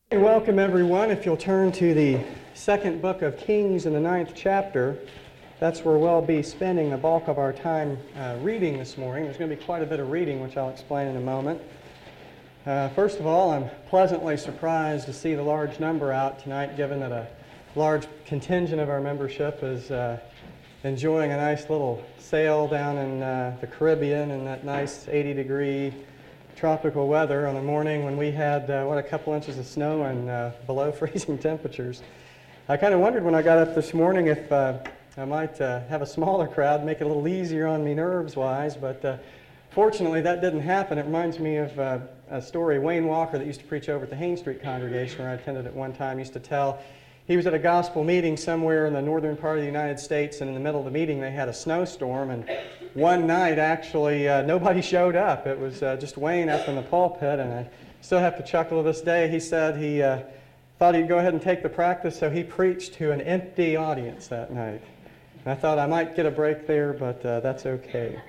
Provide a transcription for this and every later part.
Welcome everyone. If you'll turn to the second book of Kings in the 9th chapter, that's where we'll be spending the bulk of our time reading this morning. There's going to be quite a bit of reading, which I'll explain in a moment. First of all, I'm pleasantly surprised to see the large number out tonight, given that a large contingent of our membership is enjoying a nice little sail down in the Caribbean in that nice 80-degree tropical weather on a morning when we had, a couple inches of snow and below freezing temperatures. I kind of wondered when I got up this morning if I might have a smaller crowd, make it a little easier on me nerves-wise, but fortunately that didn't happen. It reminds me of a story Wayne Walker, that used to preach over at the Haines Street congregation where I attended at one time, used to tell. He was at a gospel meeting somewhere in the northern part of the United States, and in the middle of the meeting they had a snowstorm, and one night actually nobody showed up. It was just Wayne up in the pulpit, and I still have to chuckle to this day. He said he thought he'd go ahead and take the practice, so he preached to an empty audience that night. And I thought I might get a break there, but that's okay.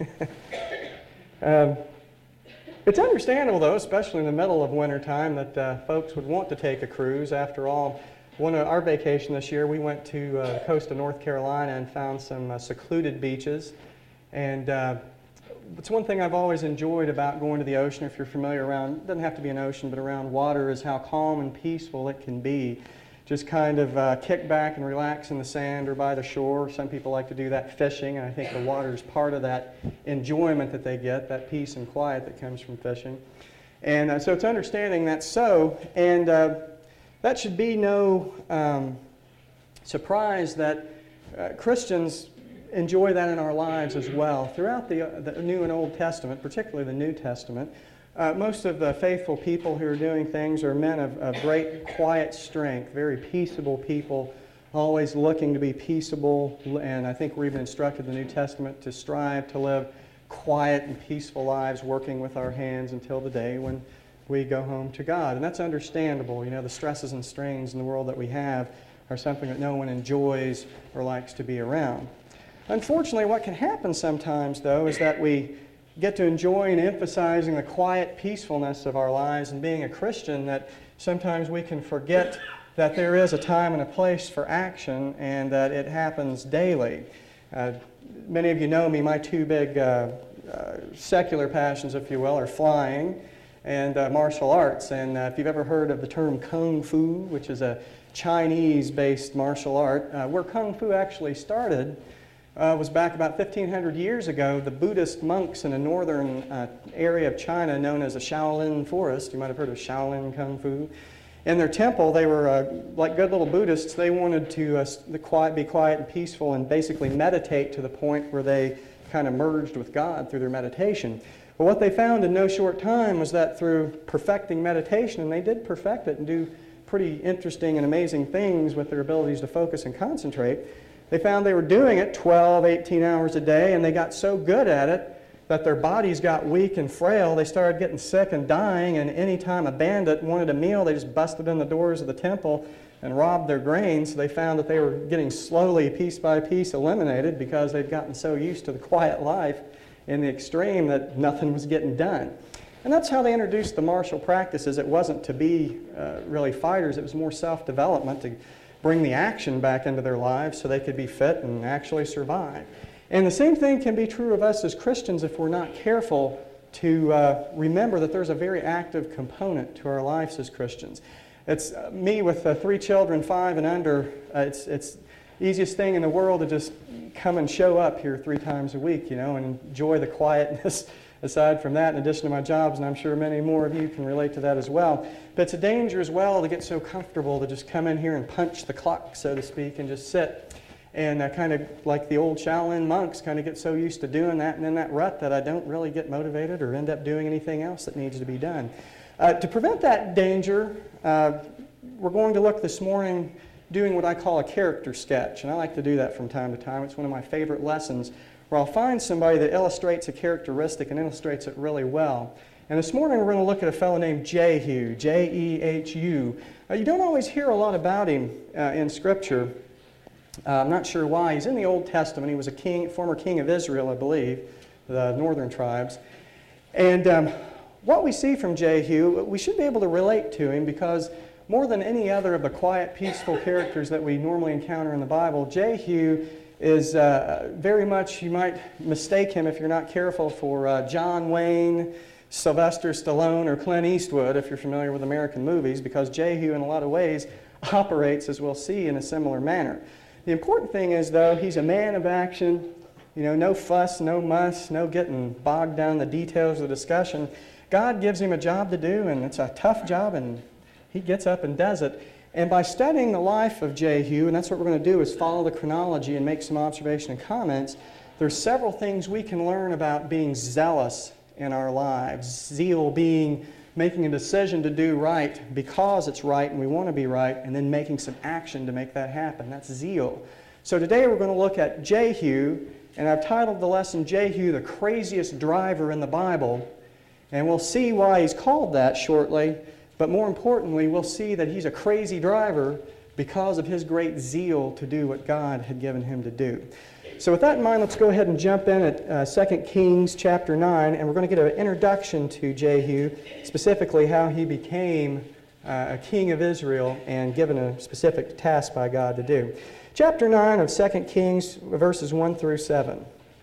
It's understandable, though, especially in the middle of wintertime, that folks would want to take a cruise. After all, one of our vacation this year, we went to the coast of North Carolina and found some secluded beaches. And it's one thing I've always enjoyed about going to the ocean. If you're familiar around, it doesn't have to be an ocean, but around water, is how calm and peaceful it can be. Just kind of kick back and relax in the sand or by the shore. Some people like to do that fishing, and I think the water is part of that enjoyment that they get, that peace and quiet that comes from fishing. And so it's understanding that's so, and that should be no surprise that Christians enjoy that in our lives as well. Throughout the New and Old Testament, particularly the New Testament, most of the faithful people who are doing things are men of great quiet strength, very peaceable people, always looking to be peaceable. And I think we're even instructed in the New Testament to strive to live quiet and peaceful lives, working with our hands until the day when we go home to God. And that's understandable. You know, the stresses and strains in the world that we have are something that no one enjoys or likes to be around. Unfortunately, what can happen sometimes, though, is that we get to enjoy and emphasizing the quiet peacefulness of our lives and being a Christian, that sometimes we can forget that there is a time and a place for action and that it happens daily. Many of you know me, my two big secular passions, if you will, are flying and martial arts. And if you've ever heard of the term Kung Fu, which is a Chinese-based martial art, where Kung Fu actually started was back about 1,500 years ago. The Buddhist monks in a northern area of China known as the Shaolin Forest, you might have heard of Shaolin Kung Fu. In their temple, they were like good little Buddhists. They wanted to be quiet and peaceful and basically meditate to the point where they kind of merged with God through their meditation. But what they found in no short time was that through perfecting meditation, and they did perfect it and do pretty interesting and amazing things with their abilities to focus and concentrate, they found they were doing it 12, 18 hours a day, and they got so good at it that their bodies got weak and frail. They started getting sick and dying, and any time a bandit wanted a meal, they just busted in the doors of the temple and robbed their grain. So they found that they were getting slowly, piece by piece, eliminated because they'd gotten so used to the quiet life in the extreme that nothing was getting done. And that's how they introduced the martial practices. It wasn't to be really fighters. It was more self-development, to bring the action back into their lives so they could be fit and actually survive. And the same thing can be true of us as Christians if we're not careful to remember that there's a very active component to our lives as Christians. It's me with 3 children, 5 and under. It's the easiest thing in the world to just come and show up here 3 times a week, and enjoy the quietness. Aside from that, in addition to my jobs, and I'm sure many more of you can relate to that as well. But it's a danger as well to get so comfortable to just come in here and punch the clock, so to speak, and just sit. And kind of like the old Shaolin monks, kind of get so used to doing that and in that rut that I don't really get motivated or end up doing anything else that needs to be done. To prevent that danger, we're going to look this morning doing what I call a character sketch. And I like to do that from time to time. It's one of my favorite lessons, where I'll find somebody that illustrates a characteristic and illustrates it really well. And this morning we're going to look at a fellow named Jehu, Jehu. You don't always hear a lot about him in Scripture. I'm not sure why. He's in the Old Testament. He was a former king of Israel, I believe, the northern tribes. And what we see from Jehu, we should be able to relate to him because more than any other of the quiet, peaceful characters that we normally encounter in the Bible, Jehu is very much, you might mistake him if you're not careful, for John Wayne, Sylvester Stallone, or Clint Eastwood, if you're familiar with American movies, because Jehu in a lot of ways operates, as we'll see, in a similar manner. The important thing is, though, he's a man of action. No fuss, no muss, no getting bogged down in the details of the discussion. God gives him a job to do, and it's a tough job, and he gets up and does it. And by studying the life of Jehu, and that's what we're going to do, is follow the chronology and make some observation and comments, there's several things we can learn about being zealous in our lives. Zeal being making a decision to do right because it's right and we want to be right, and then making some action to make that happen. That's zeal. So today we're going to look at Jehu, and I've titled the lesson, Jehu, the craziest driver in the Bible. And we'll see why he's called that shortly, but more importantly, we'll see that he's a crazy driver because of his great zeal to do what God had given him to do. So with that in mind, let's go ahead and jump in at 2 Kings chapter 9, and we're going to get an introduction to Jehu, specifically how he became a king of Israel and given a specific task by God to do. Chapter 9 of 2 Kings, verses 1 through 7.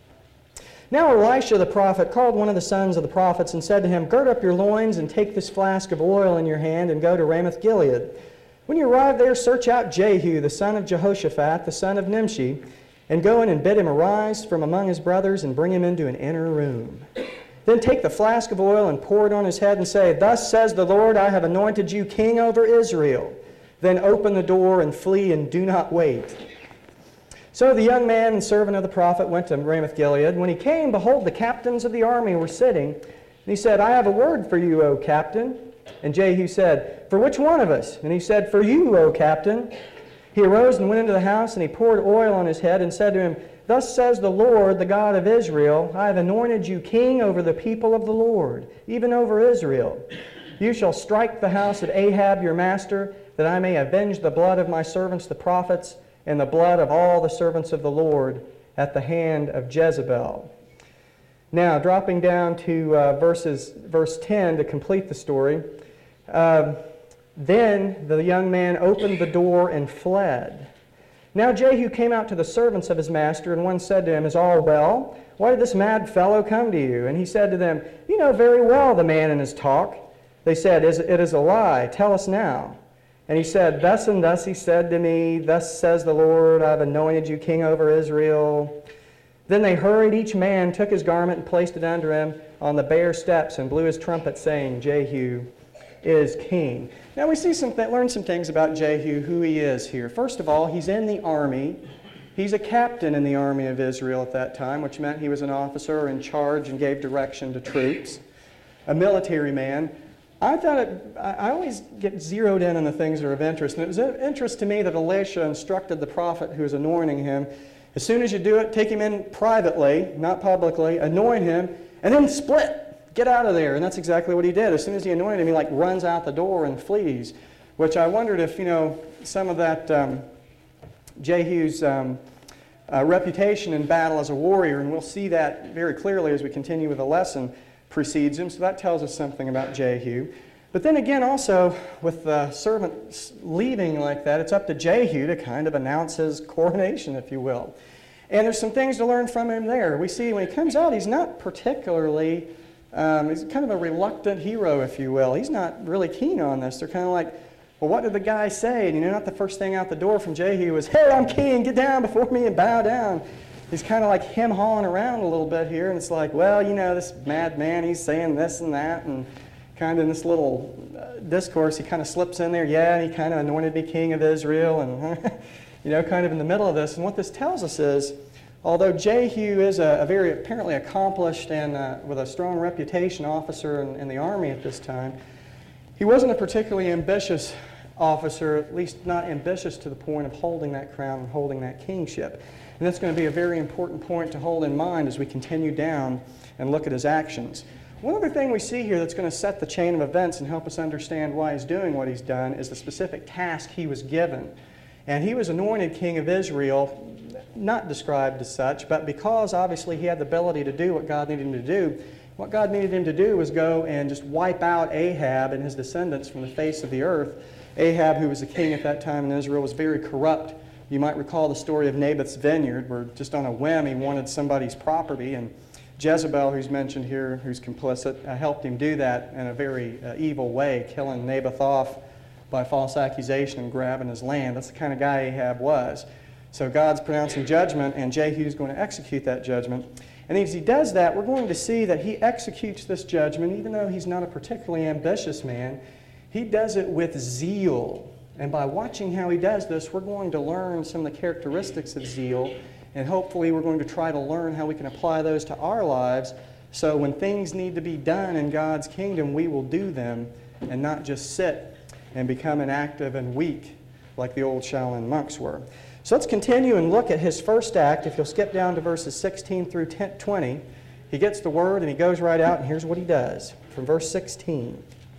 Now Elisha the prophet called one of the sons of the prophets and said to him, "Gird up your loins and take this flask of oil in your hand and go to Ramoth-Gilead. When you arrive there, search out Jehu, the son of Jehoshaphat, the son of Nimshi, and go in and bid him arise from among his brothers and bring him into an inner room. Then take the flask of oil and pour it on his head and say, 'Thus says the Lord, I have anointed you king over Israel.' Then open the door and flee and do not wait." So the young man and servant of the prophet went to Ramoth-Gilead. When he came, behold, the captains of the army were sitting. And he said, "I have a word for you, O captain." And Jehu said, "For which one of us?" And he said, "For you, O captain." He arose and went into the house, and he poured oil on his head and said to him, "Thus says the Lord, the God of Israel, I have anointed you king over the people of the Lord, even over Israel. You shall strike the house of Ahab your master, that I may avenge the blood of my servants the prophets, and the blood of all the servants of the Lord at the hand of Jezebel." Now, dropping down to verse 10 to complete the story. Then the young man opened the door and fled. Now Jehu came out to the servants of his master, and one said to him, "Is all well? Why did this mad fellow come to you?" And he said to them, "You know very well the man and his talk." They said, "It is a lie. Tell us now." And he said, "Thus and thus he said to me, 'Thus says the Lord, I have anointed you king over Israel.'" Then they hurried, each man took his garment and placed it under him on the bare steps and blew his trumpet, saying, "Jehu is king." Now we see learn some things about Jehu, who he is here. First of all, he's in the army. He's a captain in the army of Israel at that time, which meant he was an officer in charge and gave direction to troops. A military man. I always get zeroed in on the things that are of interest. And it was of interest to me that Elisha instructed the prophet who was anointing him, as soon as you do it, take him in privately, not publicly, anoint him, and then split. Get out of there. And that's exactly what he did. As soon as he anointed him, he runs out the door and flees, which I wondered if, some of that Jehu's reputation in battle as a warrior, and we'll see that very clearly as we continue with the lesson, precedes him. So that tells us something about Jehu. But then again, also, with the servant leaving like that, it's up to Jehu to kind of announce his coronation, if you will. And there's some things to learn from him there. We see when he comes out, he's not particularly... he's kind of a reluctant hero, if you will. He's not really keen on this. They're kind of like, well, what did the guy say? And not the first thing out the door from Jehu was, "Hey, I'm king, get down before me and bow down." He's kind of like him-hawing around a little bit here, and it's like, well, this madman, he's saying this and that, and kind of in this little discourse, he kind of slips in there, and he kind of anointed me king of Israel, and, kind of in the middle of this. And what this tells us is, although Jehu is a very apparently accomplished and with a strong reputation officer in the army at this time, he wasn't a particularly ambitious officer, at least not ambitious to the point of holding that crown and holding that kingship. And that's going to be a very important point to hold in mind as we continue down and look at his actions. One other thing we see here that's going to set the chain of events and help us understand why he's doing what he's done is the specific task he was given. And he was anointed king of Israel, not described as such, but because obviously he had the ability to do what God needed him to do, What God needed him to do was go and just wipe out Ahab and his descendants from the face of the earth. Ahab, who was the king at that time in Israel, was very corrupt. You might recall the story of Naboth's vineyard, where just on a whim he wanted somebody's property, and Jezebel, who's mentioned here, who's complicit, helped him do that in a very evil way, killing Naboth off by false accusation and grabbing his land. That's the kind of guy Ahab was. So God's pronouncing judgment, and Jehu's going to execute that judgment. And as he does that, we're going to see that he executes this judgment, even though he's not a particularly ambitious man. He does it with zeal. And by watching how he does this, we're going to learn some of the characteristics of zeal, and hopefully we're going to try to learn how we can apply those to our lives, so when things need to be done in God's kingdom, we will do them and not just sit and become inactive and weak like the old Shaolin monks were. So let's continue and look at his first act. If you'll skip down to verses 16 through 20, he gets the word and he goes right out, and here's what he does. From verse 16.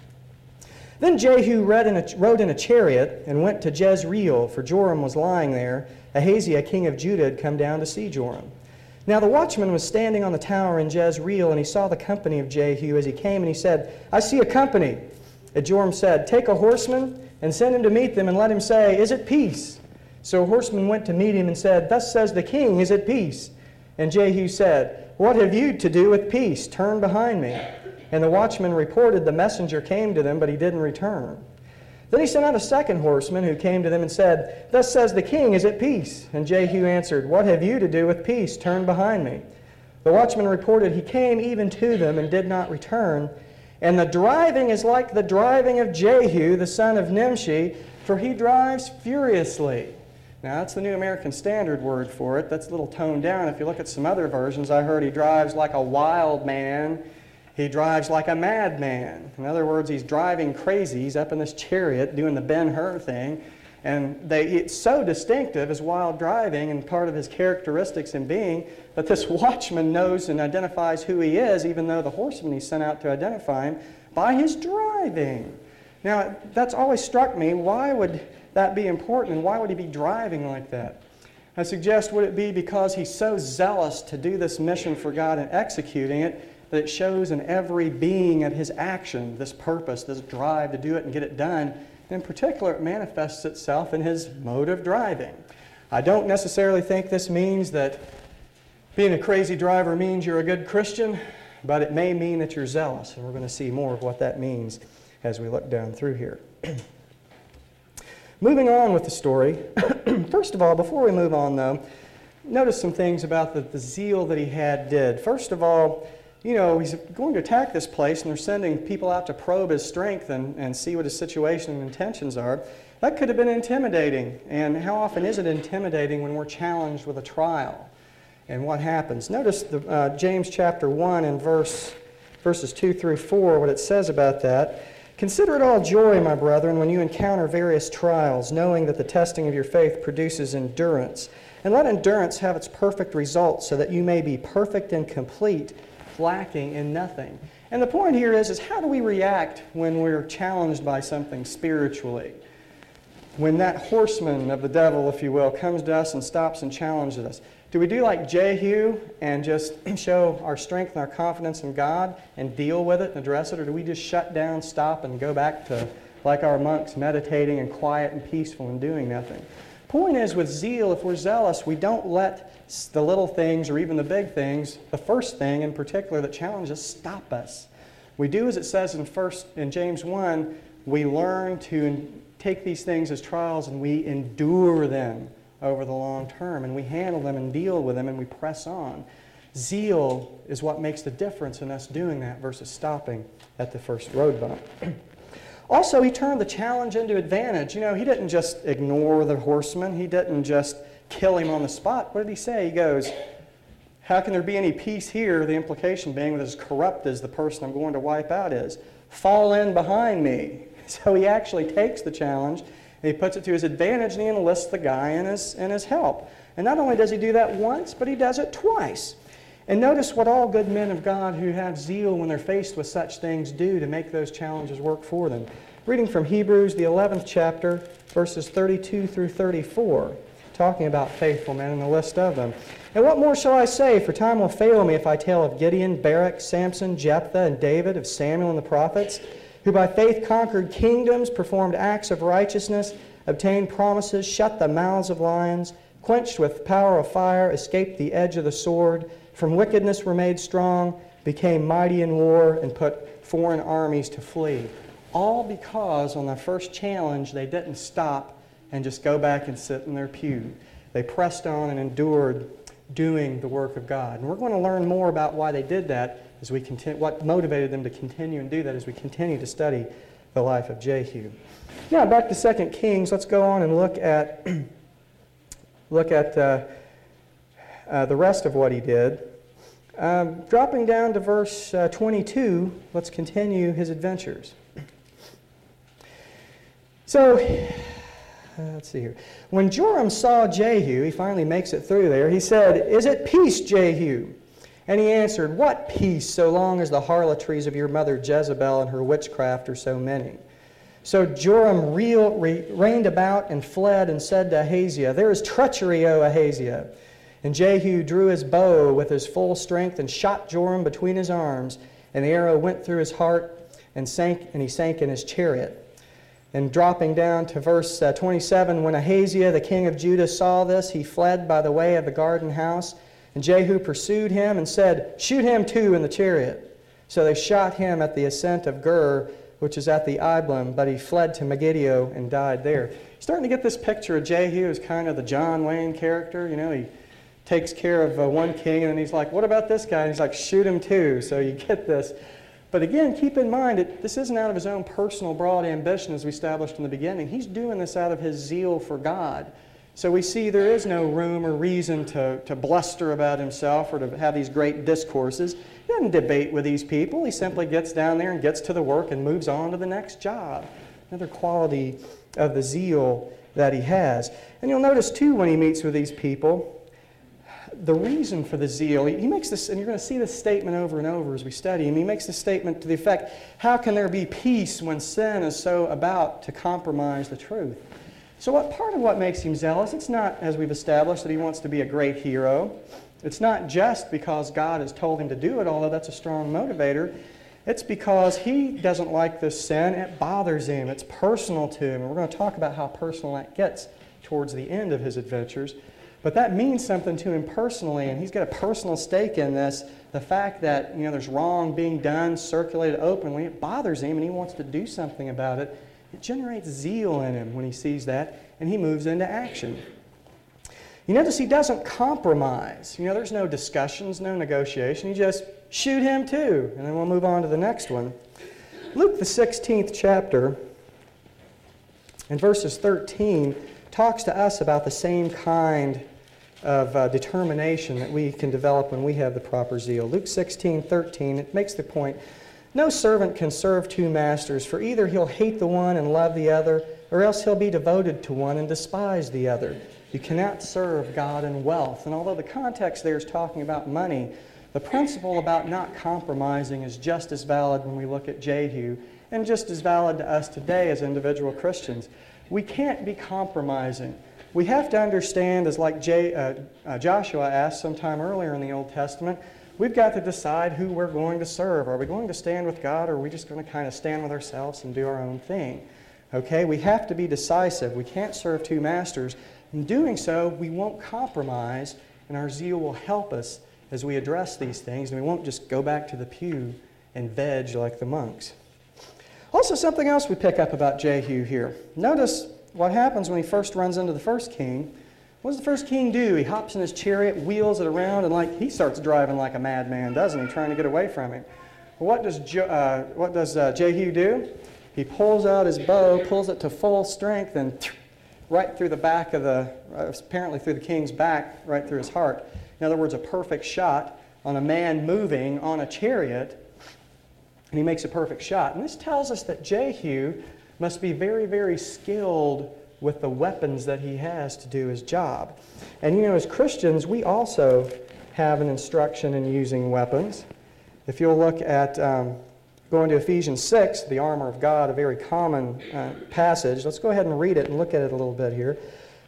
Then Jehu rode in a chariot and went to Jezreel, for Joram was lying there. Ahaziah, king of Judah, had come down to see Joram. Now the watchman was standing on the tower in Jezreel, and he saw the company of Jehu as he came, and he said, I see a company. And Joram said, Take a horseman and send him to meet them, and let him say, Is it peace? So a horseman went to meet him and said, Thus says the king, Is it peace? And Jehu said, What have you to do with peace? Turn behind me. And the watchman reported the messenger came to them, but he didn't return. Then he sent out a second horseman who came to them and said, Thus says the king, Is it peace? And Jehu answered, What have you to do with peace? Turn behind me. The watchman reported, He came even to them and did not return. And the driving is like the driving of Jehu, the son of Nimshi, for he drives furiously. Now, that's the New American Standard word for it. That's a little toned down. If you look at some other versions, I heard he drives like a wild man. He drives like a madman. In other words, he's driving crazy. He's up in this chariot doing the Ben-Hur thing. And it's so distinctive as wild driving and part of his characteristics in being that this watchman knows and identifies who he is, even though the horseman he sent out to identify him, by his driving. Now, that's always struck me. Why would that be important, and why would he be driving like that? I suggest, would it be because he's so zealous to do this mission for God and executing it that it shows in every being of his action this purpose, this drive to do it and get it done. In particular, it manifests itself in his mode of driving. I don't necessarily think this means that being a crazy driver means you're a good Christian, but it may mean that you're zealous, and we're going to see more of what that means as we look down through here. Moving on with the story, first of all, before we move on though, notice some things about the zeal that he did. First of all, he's going to attack this place, and they're sending people out to probe his strength and see what his situation and intentions are. That could have been intimidating, and how often is it intimidating when we're challenged with a trial? And what happens? Notice James chapter 1 and verses 2 through 4, what it says about that. Consider it all joy, my brethren, when you encounter various trials, knowing that the testing of your faith produces endurance. And let endurance have its perfect result, so that you may be perfect and complete, lacking in nothing. And the point here is how do we react when we're challenged by something spiritually? When that horseman of the devil, if you will, comes to us and stops and challenges us, do we do like Jehu and just show our strength and our confidence in God and deal with it and address it? Or do we just shut down, stop, and go back to, like our monks, meditating and quiet and peaceful and doing nothing? Point is, with zeal, if we're zealous, we don't let the little things or even the big things, the first thing in particular that challenges us, stop us. We do as it says in James 1, we learn to take these things as trials and we endure them over the long term, and we handle them and deal with them and we press on. Zeal is what makes the difference in us doing that versus stopping at the first road bump. Also, he turned the challenge into advantage. He didn't just ignore the horseman. He didn't just kill him on the spot. What did he say? He goes, how can there be any peace here? The implication being that as corrupt as the person I'm going to wipe out is. Fall in behind me. So he actually takes the challenge and he puts it to his advantage, and he enlists the guy in his help. And not only does he do that once, but he does it twice. And notice what all good men of God who have zeal when they're faced with such things do to make those challenges work for them. Reading from Hebrews, the 11th chapter, verses 32 through 34. talking about faithful men and the list of them. And what more shall I say? For time will fail me if I tell of Gideon, Barak, Samson, Jephthah, and David, of Samuel and the prophets, who by faith conquered kingdoms, performed acts of righteousness, obtained promises, shut the mouths of lions, quenched with power of fire, escaped the edge of the sword, from wickedness were made strong, became mighty in war, and put foreign armies to flee. All because on the first challenge they didn't stop and just go back and sit in their pew. They pressed on and endured doing the work of God. And we're going to learn more about why they did that as we continue, what motivated them to continue and do that as we continue to study the life of Jehu. Now back to 2 Kings. Let's go on and look at the rest of what he did. Dropping down to verse 22, let's continue his adventures. So, let's see here. When Joram saw Jehu, he finally makes it through there, he said, "Is it peace, Jehu?" And he answered, "What peace, so long as the harlotries of your mother Jezebel and her witchcraft are so many?" So Joram reigned about and fled and said to Ahaziah, "There is treachery, O Ahaziah." And Jehu drew his bow with his full strength and shot Joram between his arms, and the arrow went through his heart and he sank in his chariot. And dropping down to verse 27, when Ahaziah, the king of Judah, saw this, he fled by the way of the garden house. And Jehu pursued him and said, "Shoot him too in the chariot." So they shot him at the ascent of Gur, which is at the Iblam, but he fled to Megiddo and died there. Starting to get this picture of Jehu as kind of the John Wayne character. You know, he takes care of one king, and then he's like, "What about this guy?" And he's like, "Shoot him too." So you get this. But again, keep in mind, this isn't out of his own personal broad ambition, as we established in the beginning. He's doing this out of his zeal for God. So we see there is no room or reason to bluster about himself or to have these great discourses. He doesn't debate with these people. He simply gets down there and gets to the work and moves on to the next job. Another quality of the zeal that he has. And you'll notice, too, when he meets with these people, the reason for the zeal, he makes this, and you're going to see this statement over and over as we study him. He makes this statement to the effect, how can there be peace when sin is so about to compromise the truth? So part of what makes him zealous, it's not, as we've established, that he wants to be a great hero. It's not just because God has told him to do it, although that's a strong motivator. It's because he doesn't like this sin. It bothers him. It's personal to him. And we're going to talk about how personal that gets towards the end of his adventures. But that means something to him personally, and he's got a personal stake in this. The fact that there's wrong being done, circulated openly, it bothers him, and he wants to do something about it. It generates zeal in him when he sees that, and he moves into action. You notice he doesn't compromise. There's no discussions, no negotiation. He just shoot him too, and then we'll move on to the next one. Luke, the 16th chapter, in verses 13, talks to us about the same kind of determination that we can develop when we have the proper zeal. Luke 16:13, it makes the point, "No servant can serve two masters, for either he'll hate the one and love the other, or else he'll be devoted to one and despise the other. You cannot serve God and wealth." And although the context there is talking about money, the principle about not compromising is just as valid when we look at Jehu, and just as valid to us today as individual Christians. We can't be compromising. We have to understand, as like Joshua asked sometime earlier in the Old Testament, we've got to decide who we're going to serve. Are we going to stand with God, or are we just going to kind of stand with ourselves and do our own thing? Okay, we have to be decisive. We can't serve two masters. In doing so, we won't compromise, and our zeal will help us as we address these things, and we won't just go back to the pew and veg like the monks. Also, something else we pick up about Jehu here. Notice what happens when he first runs into the first king. What does the first king do? He hops in his chariot, wheels it around, and he starts driving like a madman, doesn't he, trying to get away from him. Well, what does Jehu do? He pulls out his bow, pulls it to full strength, and right through the back of apparently through the king's back, right through his heart. In other words, a perfect shot on a man moving on a chariot, and he makes a perfect shot. And this tells us that Jehu must be very, very skilled with the weapons that he has to do his job. And as Christians, we also have an instruction in using weapons. If you'll look at going to Ephesians 6, the armor of God, a very common passage. Let's go ahead and read it and look at it a little bit here.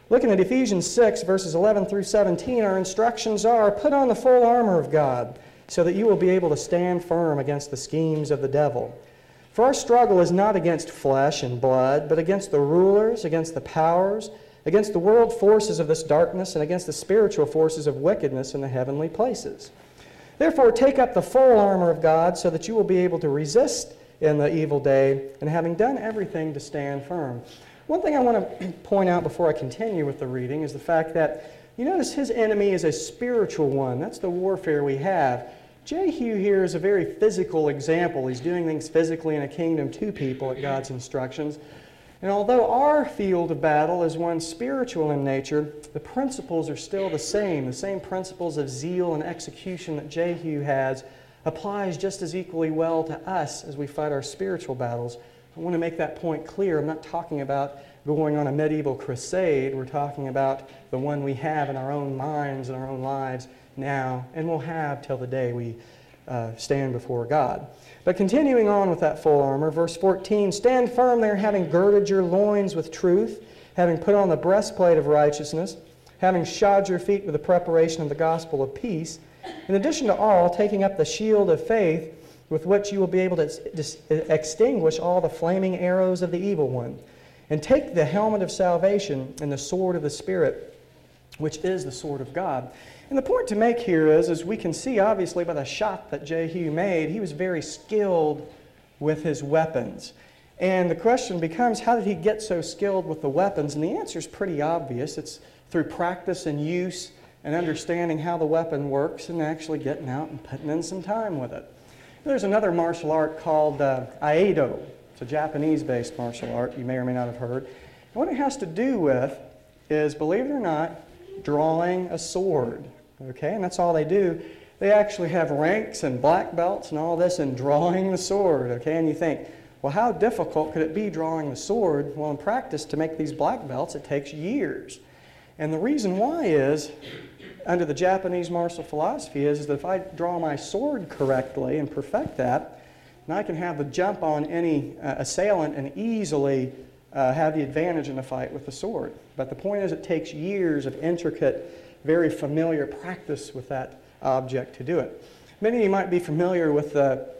Looking at Ephesians 6, verses 11 through 17, our instructions are, put on the full armor of God, so that you will be able to stand firm against the schemes of the devil. For our struggle is not against flesh and blood, but against the rulers, against the powers, against the world forces of this darkness, and against the spiritual forces of wickedness in the heavenly places. Therefore, take up the full armor of God, so that you will be able to resist in the evil day, and having done everything, to stand firm. One thing I want to point out before I continue with the reading is the fact that you notice his enemy is a spiritual one. That's the warfare we have. Jehu here is a very physical example. He's doing things physically in a kingdom to people at God's instructions. And although our field of battle is one spiritual in nature, the principles are still the same principles of zeal and execution that Jehu has applies just as equally well to us as we fight our spiritual battles. I want to make that point clear. I'm not talking about going on a medieval crusade. We're talking about the one we have in our own minds and our own lives now, and we'll have till the day we stand before God. But continuing on with that full armor, verse 14, stand firm there, having girded your loins with truth, having put on the breastplate of righteousness, having shod your feet with the preparation of the gospel of peace, in addition to all, taking up the shield of faith, with which you will be able to extinguish all the flaming arrows of the evil one. And take the helmet of salvation and the sword of the Spirit, which is the sword of God. And the point to make here is, as we can see obviously by the shot that Jehu made, he was very skilled with his weapons. And the question becomes, how did he get so skilled with the weapons? And the answer is pretty obvious. It's through practice and use and understanding how the weapon works and actually getting out and putting in some time with it. There's another martial art called Aido. It's a Japanese-based martial art you may or may not have heard. And what it has to do with is, believe it or not, drawing a sword. Okay, and that's all they do. They actually have ranks and black belts and all this in drawing the sword. Okay, and you think, well, how difficult could it be drawing the sword? Well, in practice, to make these black belts, it takes years. And the reason why is, under the Japanese martial philosophy, is that if I draw my sword correctly and perfect that, then I can have the jump on any assailant and easily have the advantage in a fight with the sword. But the point is, it takes years of intricate, very familiar practice with that object to do it. Many of you might be familiar with the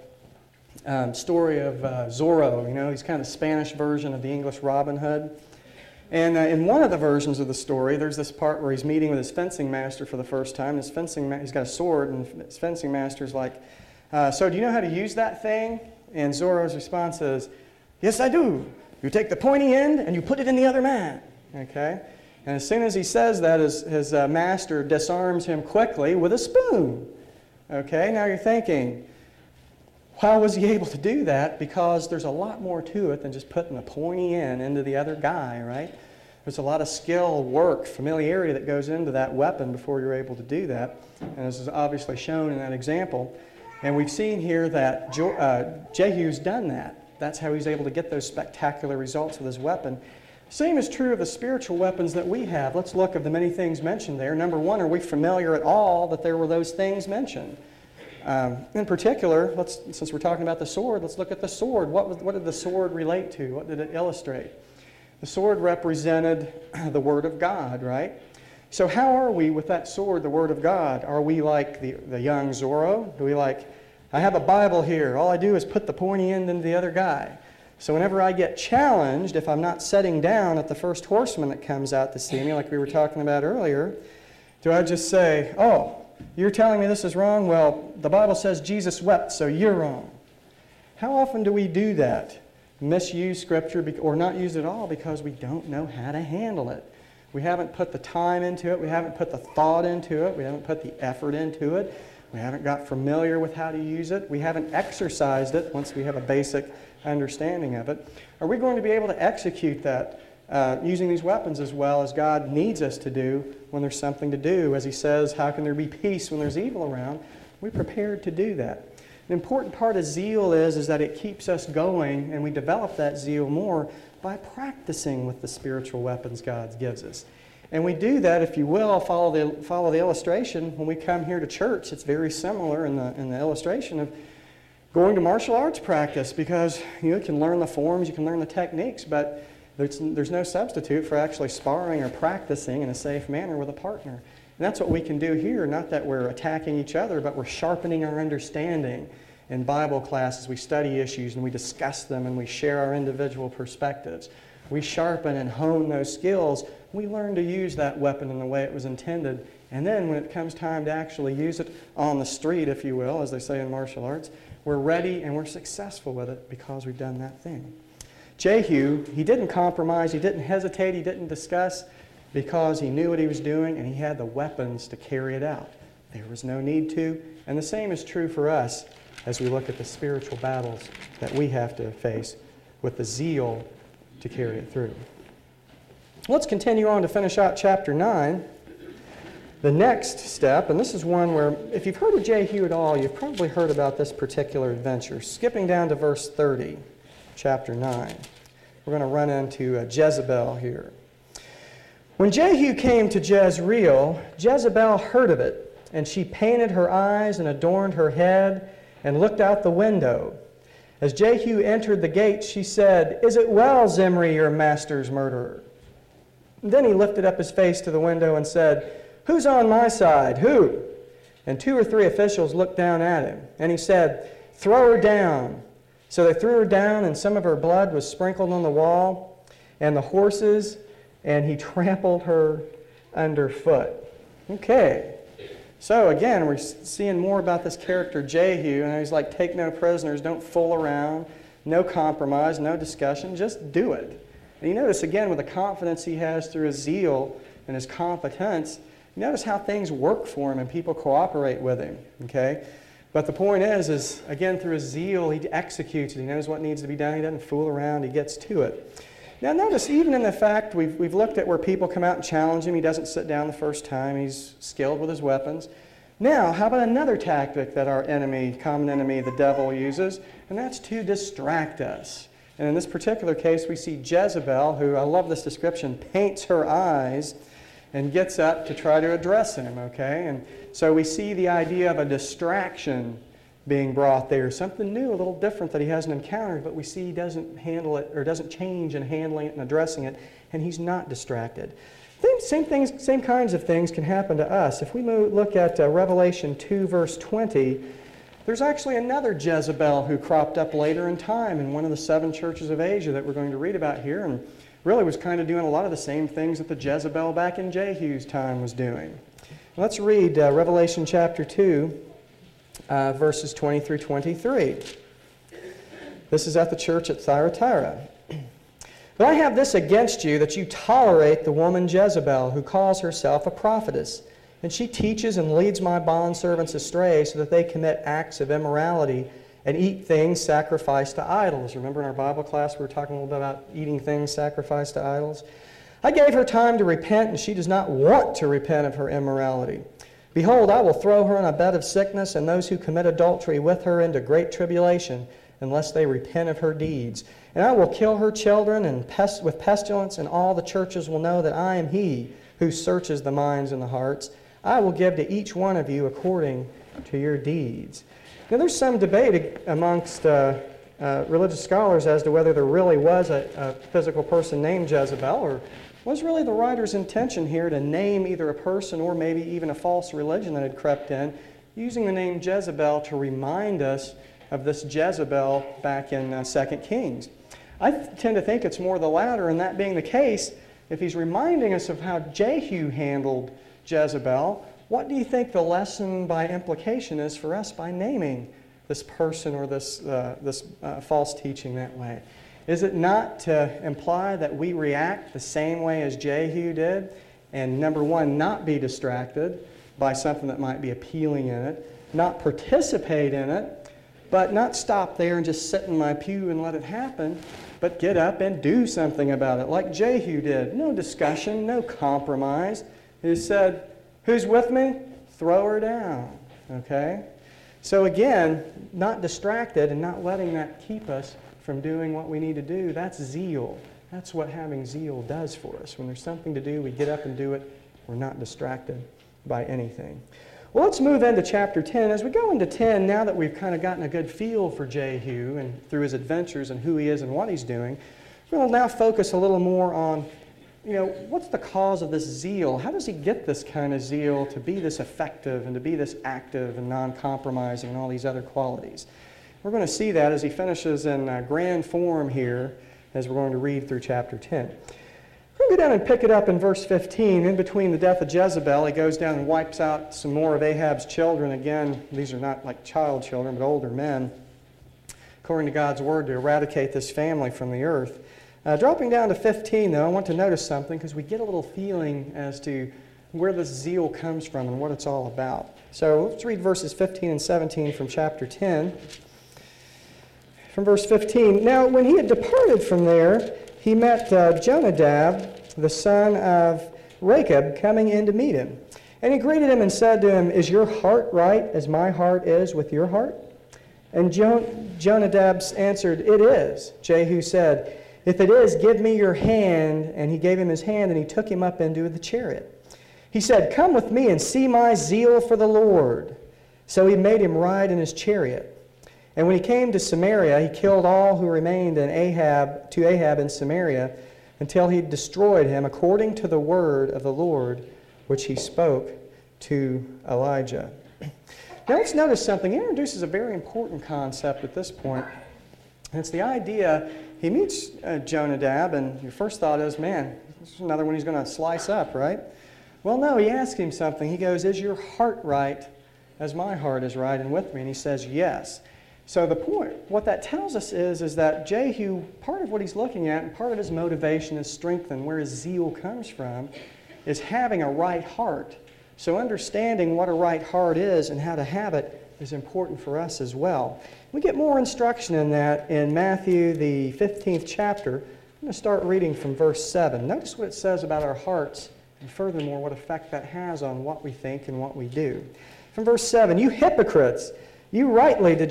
story of Zorro. You know, he's kind of the Spanish version of the English Robin Hood. And in one of the versions of the story, there's this part where he's meeting with his fencing master for the first time. He's got a sword, and his fencing master's like, so do you know how to use that thing? And Zorro's response is, yes, I do. You take the pointy end and you put it in the other man. Okay? And as soon as he says that, his master disarms him quickly with a spoon. Okay? Now you're thinking, how was he able to do that? Because there's a lot more to it than just putting the pointy end into the other guy, right? There's a lot of skill, work, familiarity that goes into that weapon before you're able to do that. And this is obviously shown in that example. And we've seen here that Jehu's done that. That's how he's able to get those spectacular results with his weapon. Same is true of the spiritual weapons that we have. Let's look at the many things mentioned there. Number one, are we familiar at all that there were those things mentioned? In particular, since we're talking about the sword, let's look at the sword. What did the sword relate to? What did it illustrate? The sword represented the Word of God, right? So how are we with that sword, the Word of God? Are we like the young Zorro? Do we like, I have a Bible here. All I do is put the pointy end into the other guy. So whenever I get challenged, if I'm not sitting down at the first horseman that comes out to see me, like we were talking about earlier, do I just say, oh, you're telling me this is wrong? Well, the Bible says Jesus wept, so you're wrong. How often do we do that? Misuse Scripture or not use it at all because we don't know how to handle it. We haven't put the time into it. We haven't put the thought into it. We haven't put the effort into it. We haven't got familiar with how to use it. We haven't exercised it once we have a basic understanding of it. Are we going to be able to execute that using these weapons as well as God needs us to do when there's something to do? As he says, how can there be peace when there's evil around? We're prepared to do that. An important part of zeal is that it keeps us going, and we develop that zeal more by practicing with the spiritual weapons God gives us. And we do that, if you will, follow the illustration. When we come here to church, it's very similar in the illustration of going to martial arts practice, because you can learn the forms, you can learn the techniques, but There's no substitute for actually sparring or practicing in a safe manner with a partner. And that's what we can do here, not that we're attacking each other, but we're sharpening our understanding in Bible class as we study issues and we discuss them and we share our individual perspectives. We sharpen and hone those skills. We learn to use that weapon in the way it was intended. And then when it comes time to actually use it on the street, if you will, as they say in martial arts, we're ready and we're successful with it because we've done that thing. Jehu, he didn't compromise, he didn't hesitate, he didn't discuss, because he knew what he was doing and he had the weapons to carry it out. There was no need to. And the same is true for us as we look at the spiritual battles that we have to face with the zeal to carry it through. Let's continue on to finish out chapter 9. The next step, and this is one where, if you've heard of Jehu at all, you've probably heard about this particular adventure. Skipping down to verse 30, chapter 9. We're going to run into Jezebel here. When Jehu came to Jezreel, Jezebel heard of it, and she painted her eyes and adorned her head and looked out the window. As Jehu entered the gate, she said, "Is it well, Zimri, your master's murderer?" And then he lifted up his face to the window and said, "Who's on my side? Who?" And 2 or 3 officials looked down at him. And he said, "Throw her down." So they threw her down, and some of her blood was sprinkled on the wall and the horses, and he trampled her underfoot. Okay. So again, we're seeing more about this character Jehu, and he's like, take no prisoners, don't fool around, no compromise, no discussion, just do it. And you notice again with the confidence he has through his zeal and his competence, you notice how things work for him and people cooperate with him, okay? But the point is again, through his zeal, he executes it. He knows what needs to be done. He doesn't fool around. He gets to it. Now notice, even in the fact we've looked at where people come out and challenge him, he doesn't sit down the first time. He's skilled with his weapons. Now, how about another tactic that our enemy, common enemy, the devil, uses? And that's to distract us. And in this particular case, we see Jezebel, who, I love this description, paints her eyes and gets up to try to address him, okay? And so we see the idea of a distraction being brought there, something new, a little different that he hasn't encountered, but we see he doesn't handle it or doesn't change in handling it and addressing it, and he's not distracted. Same kinds of things can happen to us. If we look at Revelation 2, verse 20, there's actually another Jezebel who cropped up later in time in one of the 7 churches of Asia that we're going to read about here, and really was kind of doing a lot of the same things that the Jezebel back in Jehu's time was doing. Let's read Revelation chapter 2, verses 20 through 23. This is at the church at Thyatira. "But I have this against you, that you tolerate the woman Jezebel, who calls herself a prophetess. And she teaches and leads my bondservants astray, so that they commit acts of immorality and eat things sacrificed to idols." Remember in our Bible class we were talking a little bit about eating things sacrificed to idols? "I gave her time to repent, and she does not want to repent of her immorality. Behold, I will throw her on a bed of sickness, and those who commit adultery with her into great tribulation, unless they repent of her deeds. And I will kill her children with pestilence, and all the churches will know that I am He who searches the minds and the hearts. I will give to each one of you according to your deeds." Now there's some debate amongst religious scholars as to whether there really was a physical person named Jezebel, or was really the writer's intention here to name either a person or maybe even a false religion that had crept in, using the name Jezebel to remind us of this Jezebel back in 2 Kings. I tend to think it's more the latter, and that being the case, if he's reminding us of how Jehu handled Jezebel, what do you think the lesson by implication is for us by naming this person or this false teaching that way? Is it not to imply that we react the same way as Jehu did, and number one, not be distracted by something that might be appealing in it, not participate in it, but not stop there and just sit in my pew and let it happen, but get up and do something about it, like Jehu did. No discussion, no compromise. He said, "Who's with me? Throw her down." Okay? So again, not distracted and not letting that keep us from doing what we need to do. That's zeal. That's what having zeal does for us. When there's something to do, we get up and do it. We're not distracted by anything. Well, let's move into chapter 10. As we go into 10, now that we've kind of gotten a good feel for Jehu and through his adventures and who he is and what he's doing, We're going to now focus a little more on, what's the cause of this zeal? How does he get this kind of zeal to be this effective and to be this active and non-compromising and all these other qualities? We're going to see that as he finishes in grand form here as we're going to read through chapter 10. We're going to go down and pick it up in verse 15. In between the death of Jezebel, he goes down and wipes out some more of Ahab's children. Again, these are not like child children, but older men, according to God's word, to eradicate this family from the earth. Dropping down to 15, though, I want to notice something because we get a little feeling as to where this zeal comes from and what it's all about. So let's read verses 15 and 17 from chapter 10. From verse 15, "Now when he had departed from there, he met Jonadab, the son of Rechab, coming in to meet him. And he greeted him and said to him, 'Is your heart right as my heart is with your heart?' And Jonadab answered, 'It is.' Jehu said, 'If it is, give me your hand.' And he gave him his hand, and he took him up into the chariot. He said, 'Come with me and see my zeal for the Lord.' So he made him ride in his chariot. And when he came to Samaria, he killed all who remained to Ahab in Samaria, until he destroyed him, according to the word of the Lord, which he spoke to Elijah." Now let's notice something. He introduces a very important concept at this point. And it's the idea, he meets Jonadab, and your first thought is, man, this is another one he's going to slice up, right? Well, no, he asks him something. He goes, "Is your heart right as my heart is right and with me?" And he says, yes. So the point, what that tells us is that Jehu, part of what he's looking at and part of his motivation is strengthened, where his zeal comes from, is having a right heart. So understanding what a right heart is and how to have it is important for us as well. We get more instruction in that in Matthew, the 15th chapter. I'm going to start reading from verse 7. Notice what it says about our hearts, and furthermore, what effect that has on what we think and what we do. From verse 7, "You hypocrites, you rightly did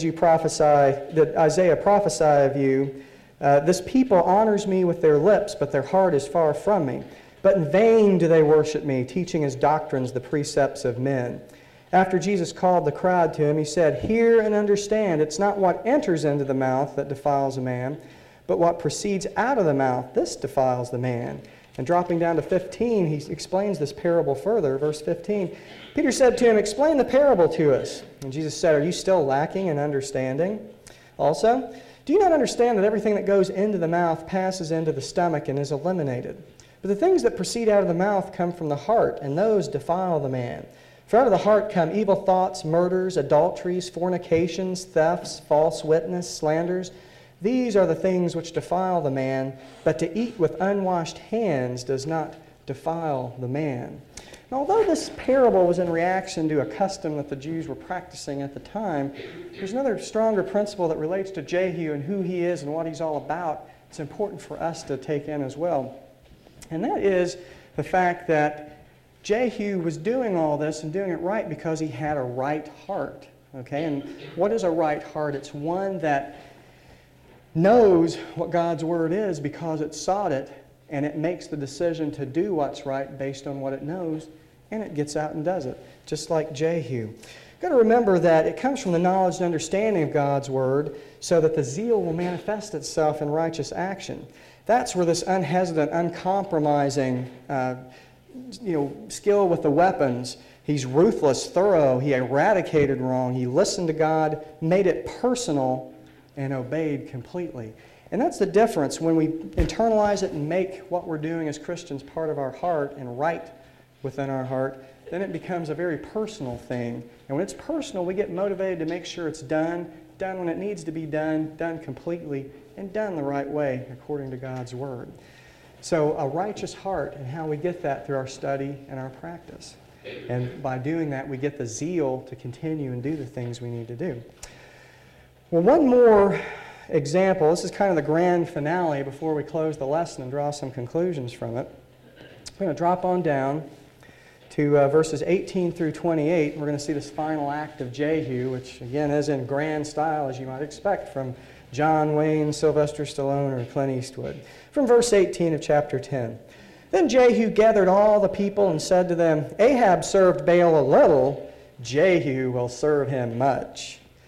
Isaiah prophesy of you, this people honors me with their lips, but their heart is far from me. But in vain do they worship me, teaching as doctrines the precepts of men." After Jesus called the crowd to him, he said, "Hear and understand, it's not what enters into the mouth that defiles a man, but what proceeds out of the mouth, this defiles the man." And dropping down to 15, he explains this parable further. Verse 15, Peter said to him, "Explain the parable to us." And Jesus said, "Are you still lacking in understanding? Also, do you not understand that everything that goes into the mouth passes into the stomach and is eliminated? But the things that proceed out of the mouth come from the heart, and those defile the man. For out of the heart come evil thoughts, murders, adulteries, fornications, thefts, false witness, slanders. These are the things which defile the man, but to eat with unwashed hands does not defile the man." And although this parable was in reaction to a custom that the Jews were practicing at the time, there's another stronger principle that relates to Jehu and who he is and what he's all about. It's important for us to take in as well. And that is the fact that Jehu was doing all this and doing it right because he had a right heart. Okay, and what is a right heart? It's one that knows what God's word is because it sought it, and it makes the decision to do what's right based on what it knows, and it gets out and does it, just like Jehu. You've got to remember that it comes from the knowledge and understanding of God's word so that the zeal will manifest itself in righteous action. That's where this unhesitant, uncompromising skill with the weapons. He's ruthless, thorough. He eradicated wrong. He listened to God, made it personal, and obeyed completely. And that's the difference when we internalize it and make what we're doing as Christians part of our heart and right within our heart, then it becomes a very personal thing. And when it's personal, we get motivated to make sure it's done when it needs to be done completely, and done the right way according to God's word. So a righteous heart, and how we get that through our study and our practice. And by doing that, we get the zeal to continue and do the things we need to do. Well, one more example. This is kind of the grand finale before we close the lesson and draw some conclusions from it. We're going to drop on down to verses 18 through 28. We're going to see this final act of Jehu, which again is in grand style, as you might expect from John Wayne, Sylvester Stallone, or Clint Eastwood. From verse 18 of chapter 10. "Then Jehu gathered all the people and said to them, 'Ahab served Baal a little, Jehu will serve him much.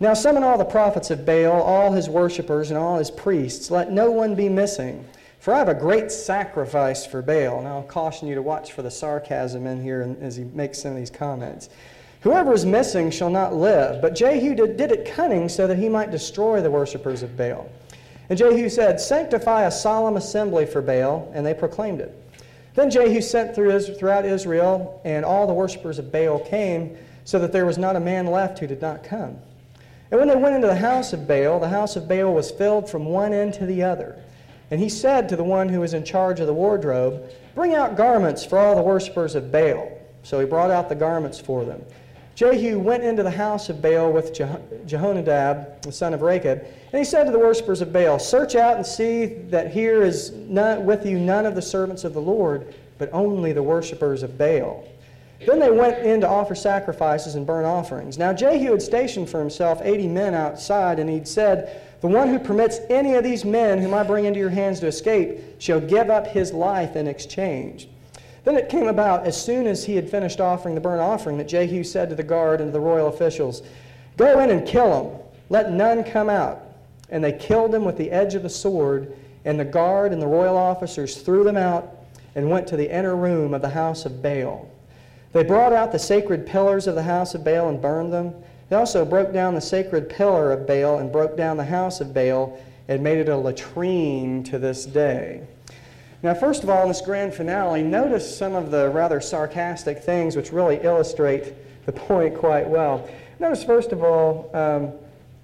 Now summon all the prophets of Baal, all his worshippers, and all his priests. Let no one be missing. For I have a great sacrifice for Baal. And I'll caution you to watch for the sarcasm in here as he makes some of these comments. Whoever is missing shall not live. But Jehu did it cunning so that he might destroy the worshippers of Baal. And Jehu said, Sanctify a solemn assembly for Baal, and they proclaimed it. Then Jehu sent throughout Israel, and all the worshippers of Baal came, so that there was not a man left who did not come. And when they went into the house of Baal was filled from one end to the other. And he said to the one who was in charge of the wardrobe, Bring out garments for all the worshippers of Baal. So he brought out the garments for them. Jehu went into the house of Baal with Jehonadab, the son of Rechab, and he said to the worshippers of Baal, Search out and see that here is with you none of the servants of the Lord, but only the worshippers of Baal. Then they went in to offer sacrifices and burnt offerings. Now Jehu had stationed for himself 80 men outside, and he'd said, The one who permits any of these men whom I bring into your hands to escape shall give up his life in exchange. Then it came about, as soon as he had finished offering the burnt offering, that Jehu said to the guard and to the royal officials, Go in and kill him. Let none come out. And they killed him with the edge of the sword, and the guard and the royal officers threw them out and went to the inner room of the house of Baal. They brought out the sacred pillars of the house of Baal and burned them. They also broke down the sacred pillar of Baal and broke down the house of Baal and made it a latrine to this day. Now, first of all, in this grand finale, notice some of the rather sarcastic things which really illustrate the point quite well. Notice, first of all,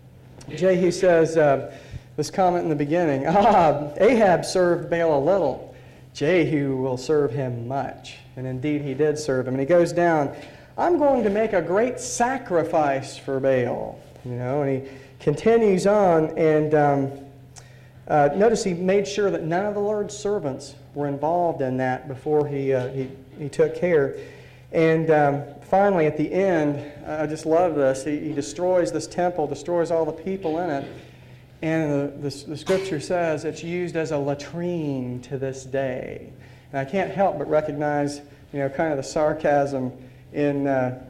Jehu says, this comment in the beginning, Ahab served Baal a little. Jehu will serve him much. And indeed, he did serve him. And he goes down, I'm going to make a great sacrifice for Baal. And he continues on, and notice he made sure that none of the Lord's servants were involved in that before he took care. And finally, at the end, I just love this. He destroys this temple, destroys all the people in it. And the Scripture says it's used as a latrine to this day. And I can't help but recognize, kind of the sarcasm in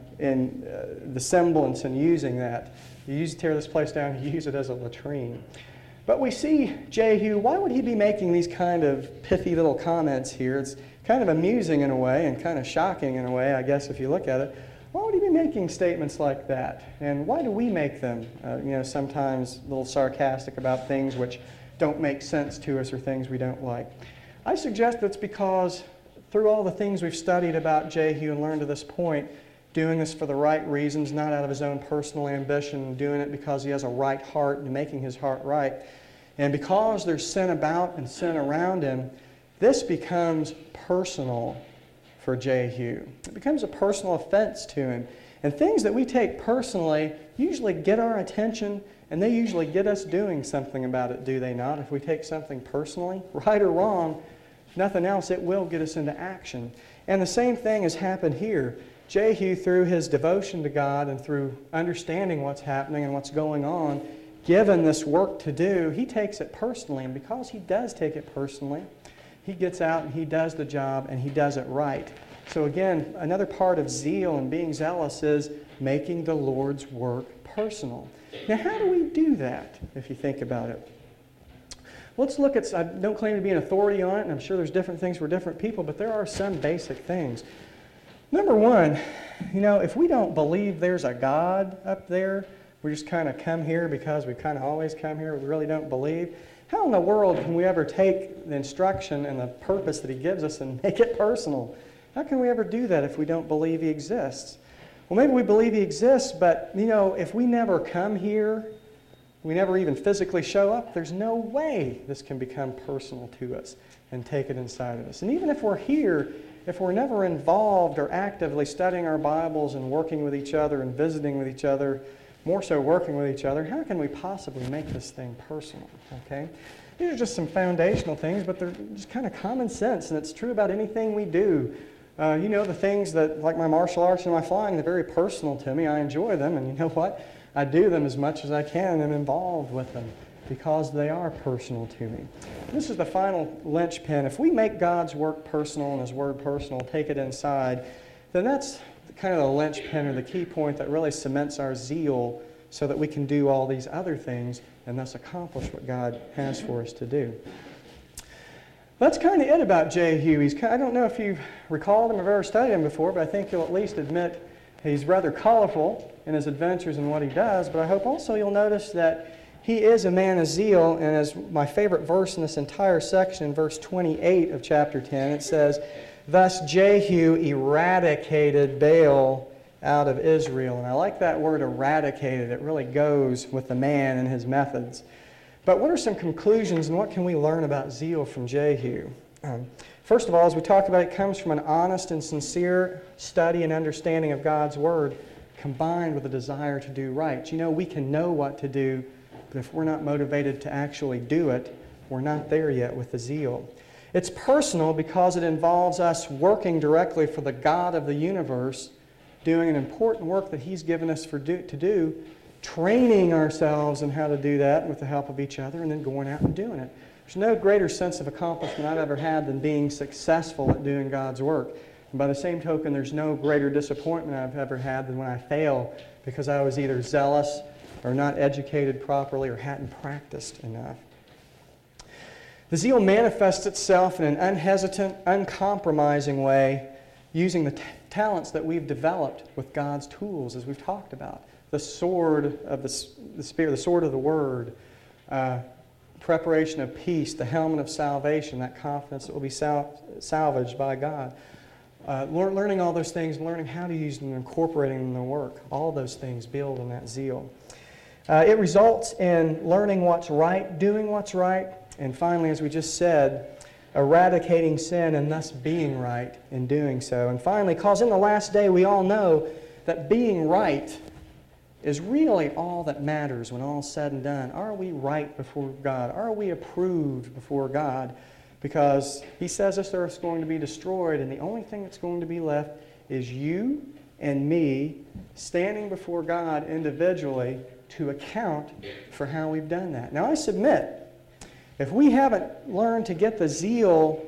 the semblance in using that. You tear this place down, you use it as a latrine. But we see Jehu, why would he be making these kind of pithy little comments here? It's kind of amusing in a way and kind of shocking in a way, I guess, if you look at it. Why would he be making statements like that? And why do we make them, sometimes a little sarcastic about things which don't make sense to us or things we don't like? I suggest that's because through all the things we've studied about Jehu and learned to this point, doing this for the right reasons, not out of his own personal ambition, doing it because he has a right heart and making his heart right. And because there's sin about and sin around him, this becomes personal for Jehu. It becomes a personal offense to him. And things that we take personally usually get our attention, and they usually get us doing something about it, do they not? If we take something personally, right or wrong, if nothing else, it will get us into action. And the same thing has happened here. Jehu, through his devotion to God and through understanding what's happening and what's going on, given this work to do, he takes it personally. And because he does take it personally, he gets out and he does the job and he does it right. So again, another part of zeal and being zealous is making the Lord's work personal. Now, how do we do that, if you think about it? Let's look at, I don't claim to be an authority on it, and I'm sure there's different things for different people, but there are some basic things. Number one, if we don't believe there's a God up there, we just kind of come here because we kind of always come here, we really don't believe. How in the world can we ever take the instruction and the purpose that he gives us and make it personal? How can we ever do that if we don't believe he exists? Well, maybe we believe he exists, but, if we never come here, we never even physically show up, there's no way this can become personal to us and take it inside of us. And even if we're here, if we're never involved or actively studying our Bibles and working with each other and visiting with each other, more so working with each other, how can we possibly make this thing personal? Okay? These are just some foundational things, but they're just kind of common sense, and it's true about anything we do. The things that, like my martial arts and my flying, they're very personal to me. I enjoy them, and you know what? I do them as much as I can and am involved with them because they are personal to me. This is the final linchpin. If we make God's work personal and his word personal, take it inside, then that's kind of the linchpin or the key point that really cements our zeal so that we can do all these other things and thus accomplish what God has for us to do. That's kind of it about Jehu. I don't know if you've recalled him or ever studied him before, but I think you'll at least admit he's rather colorful in his adventures and what he does. But I hope also you'll notice that he is a man of zeal, and as my favorite verse in this entire section, in verse 28 of chapter 10, it says, "Thus Jehu eradicated Baal out of Israel." And I like that word eradicated. It really goes with the man and his methods. But what are some conclusions and what can we learn about zeal from Jehu? First of all, as we talked about, it comes from an honest and sincere study and understanding of God's Word combined with a desire to do right. You know, we can know what to do, but if we're not motivated to actually do it, we're not there yet with the zeal. It's personal because it involves us working directly for the God of the universe, doing an important work that He's given us to do, training ourselves in how to do that with the help of each other, and then going out and doing it. There's no greater sense of accomplishment I've ever had than being successful at doing God's work. And by the same token, there's no greater disappointment I've ever had than when I fail because I was either zealous or not educated properly or hadn't practiced enough. The zeal manifests itself in an unhesitant, uncompromising way using the talents that we've developed with God's tools, as we've talked about. The sword of the Spirit, the sword of the Word, preparation of peace, the helmet of salvation, that confidence that will be salvaged by God. Learning all those things, learning how to use them, incorporating them in the work. All those things build on that zeal. It results in learning what's right, doing what's right, and finally, as we just said, eradicating sin and thus being right in doing so. And finally, because in the last day we all know that being right is really all that matters when all is said and done. Are we right before God? Are we approved before God? Because He says this earth's going to be destroyed, and the only thing that's going to be left is you and me standing before God individually to account for how we've done that. Now I submit, if we haven't learned to get the zeal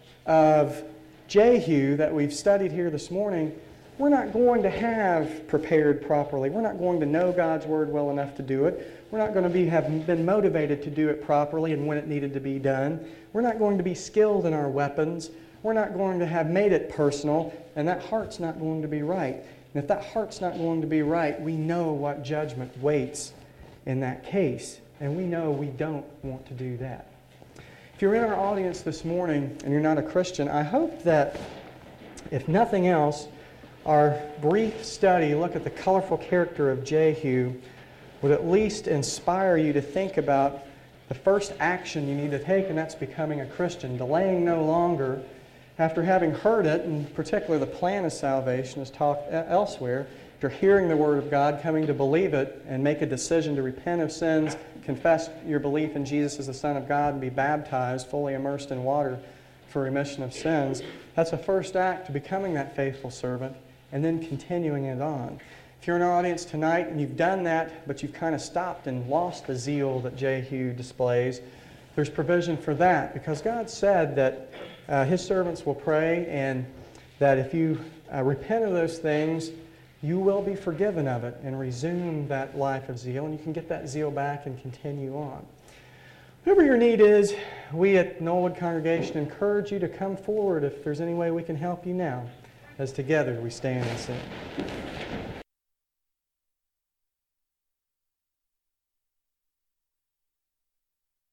of Jehu that we've studied here this morning, we're not going to have prepared properly. We're not going to know God's Word well enough to do it. We're not going to have been motivated to do it properly and when it needed to be done. We're not going to be skilled in our weapons. We're not going to have made it personal, and that heart's not going to be right. And if that heart's not going to be right, we know what judgment waits in that case, and we know we don't want to do that. If you're in our audience this morning and you're not a Christian, I hope that, if nothing else, our brief study, look at the colorful character of Jehu, would at least inspire you to think about the first action you need to take, and that's becoming a Christian, delaying no longer. After having heard it, and particularly the plan of salvation is taught elsewhere, after hearing the Word of God, coming to believe it, and make a decision to repent of sins, confess your belief in Jesus as the Son of God, and be baptized, fully immersed in water for remission of sins, that's a first act to becoming that faithful servant, and then continuing it on. If you're in our audience tonight and you've done that, but you've kind of stopped and lost the zeal that Jehu displays, there's provision for that, because God said that His servants will pray, and that if you repent of those things, you will be forgiven of it and resume that life of zeal, and you can get that zeal back and continue on. Whatever your need is, we at Knollwood Congregation encourage you to come forward if there's any way we can help you now, as together we stand and sing.